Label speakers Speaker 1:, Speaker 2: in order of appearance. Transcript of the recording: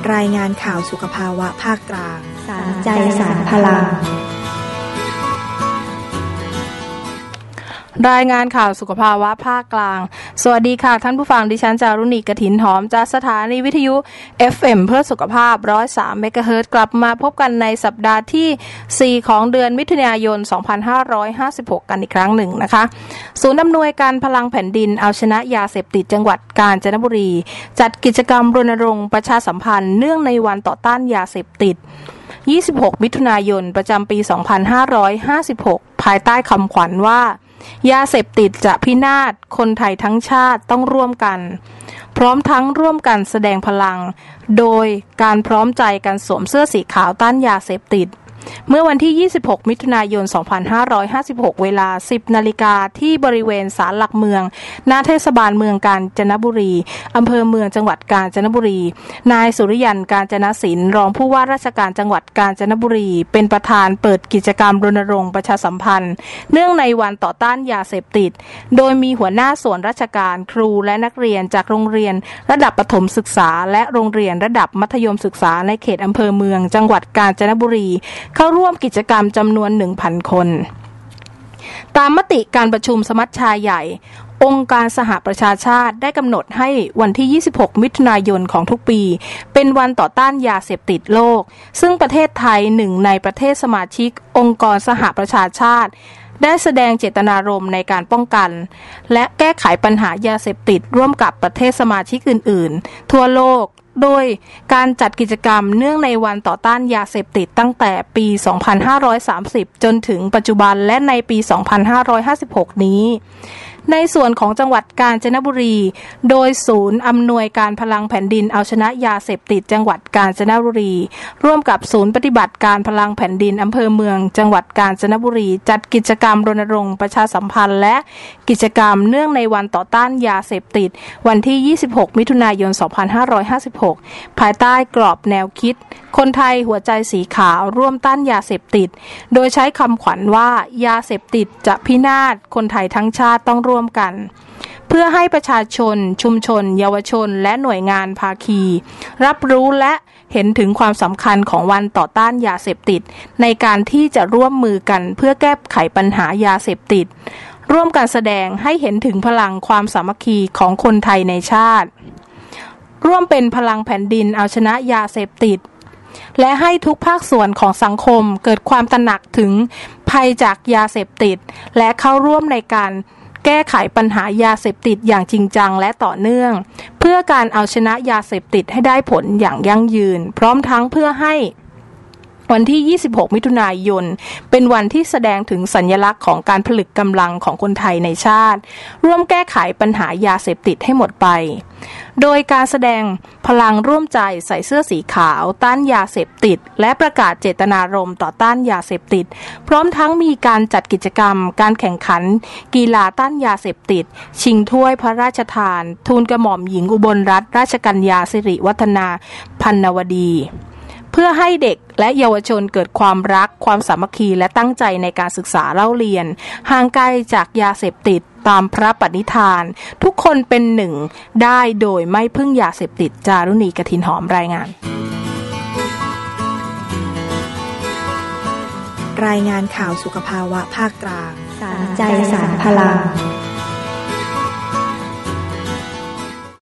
Speaker 1: รายงานข่าวสุขภาวะภาคกลาง
Speaker 2: สารใจสารพลัง
Speaker 3: รายงานข่าวสุขภาวะภาคกลางสวัสดีค่ะท่านผู้ฟังดิฉันจารุณีกฐินหอมจากสถานีวิทยุ FM เพื่อสุขภาพ 103 เมกะเฮิรตซ์กลับมาพบกันในสัปดาห์ที่4ของเดือนมิถุนายน 2556 กันอีกครั้งหนึ่งนะคะศูนย์อำนวยการพลังแผ่นดินเอาชนะยาเสพติดจังหวัดกาญจนบุรีจัดกิจกรรมรณรงค์ประชาสัมพันธ์เนื่องในวันต่อต้านยาเสพติด26 มิถุนายนประจำปี 2556 ภายใต้คำขวัญว่ายาเสพติดจะพินาศคนไทยทั้งชาติต้องร่วมกันพร้อมทั้งร่วมกันแสดงพลังโดยการพร้อมใจกันสวมเสื้อสีขาวต้านยาเสพติดเมื่อวันที่ 26 มิถุนายน 2556 เวลา 10 นาฬิกาที่บริเวณศาลหลักเมืองหน้าเทศบาลเมืองกาญจนบุรีอำเภอเมืองจังหวัดกาญจนบุรีนายสุริยันต์กาญจนศิลป์รองผู้ว่าราชการจังหวัดกาญจนบุรีเป็นประธานเปิดกิจกรรมรณรงค์ประชาสัมพันธ์เนื่องในวันต่อต้านยาเสพติดโดยมีหัวหน้าส่วนราชการครูและนักเรียนจากโรงเรียนระดับประถมศึกษาและโรงเรียนระดับมัธยมศึกษาในเขตอำเภอเมืองจังหวัดกาญจนบุรีเข้าร่วมกิจกรรมจำนวน 1,000 คนตามมติการประชุมสมัชชาใหญ่องค์การสหประชาชาติได้กำหนดให้วันที่ 26 มิถุนายนของทุกปีเป็นวันต่อต้านยาเสพติดโลกซึ่งประเทศไทยหนึ่งในประเทศสมาชิกองค์กรสหประชาชาติได้แสดงเจตนารมณ์ในการป้องกันและแก้ไขปัญหายาเสพติดร่วมกับประเทศสมาชิกอื่นๆทั่วโลกโดยการจัดกิจกรรมเนื่องในวันต่อต้านยาเสพติดตั้งแต่ปี 2530 จนถึงปัจจุบันและในปี 2556 นี้ในส่วนของจังหวัดกาญจนบุรีโดยศูนย์อำนวยการพลังแผ่นดินเอาชนะยาเสพติดจังหวัดกาญจนบุรีร่วมกับศูนย์ปฏิบัติการพลังแผ่นดินอำเภอเมืองจังหวัดกาญจนบุรีจัดกิจกรรมรณรงค์ประชาสัมพันธ์และกิจกรรมเนื่องในวันต่อต้านยาเสพติดวันที่ 26 มิถุนายน 2556 ภายใต้กรอบแนวคิดคนไทยหัวใจสีขาวร่วมต้านยาเสพติดโดยใช้คำขวัญว่ายาเสพติดจะพินาศคนไทยทั้งชาติต้องร่วมกันเพื่อให้ประชาชนชุมชนเยาวชนและหน่วยงานภาคีรับรู้และเห็นถึงความสำคัญของวันต่อต้านยาเสพติดในการที่จะร่วมมือกันเพื่อแก้ไขปัญหายาเสพติดร่วมกันแสดงให้เห็นถึงพลังความสามัคคีของคนไทยในชาติร่วมเป็นพลังแผ่นดินเอาชนะยาเสพติดและให้ทุกภาคส่วนของสังคมเกิดความตระหนักถึงภัยจากยาเสพติดและเข้าร่วมในการแก้ไขปัญหายาเสพติดอย่างจริงจังและต่อเนื่องเพื่อการเอาชนะยาเสพติดให้ได้ผลอย่างยั่งยืนพร้อมทั้งเพื่อให้วันที่ 26 มิถุนายนเป็นวันที่แสดงถึงสัญลักษณ์ของการผลึกกำลังของคนไทยในชาติร่วมแก้ไขปัญหายาเสพติดให้หมดไปโดยการแสดงพลังร่วมใจใส่เสื้อสีขาวต้านยาเสพติดและประกาศเจตนารมณ์ต่อต้านยาเสพติดพร้อมทั้งมีการจัดกิจกรรมการแข่งขันกีฬาต้านยาเสพติดชิงถ้วยพระราชทานทูลกระหม่อมหญิงอุบลรัตนราชกัญญาสิริวัฒนาพันนวดีเพื่อให้เด็กและเยาวชนเกิดความรักความสามัคคีและตั้งใจในการศึกษาเล่าเรียนห่างไกลจากยาเสพติดตามพระปณิธานทุกคนเป็นหนึ่งได้โดยไม่พึ่งยาเสพติดจารุณีกฐินหอมรายงาน
Speaker 1: รายงานข่าวสุขภาวะภาคกลาง
Speaker 2: สารใจสารพลัง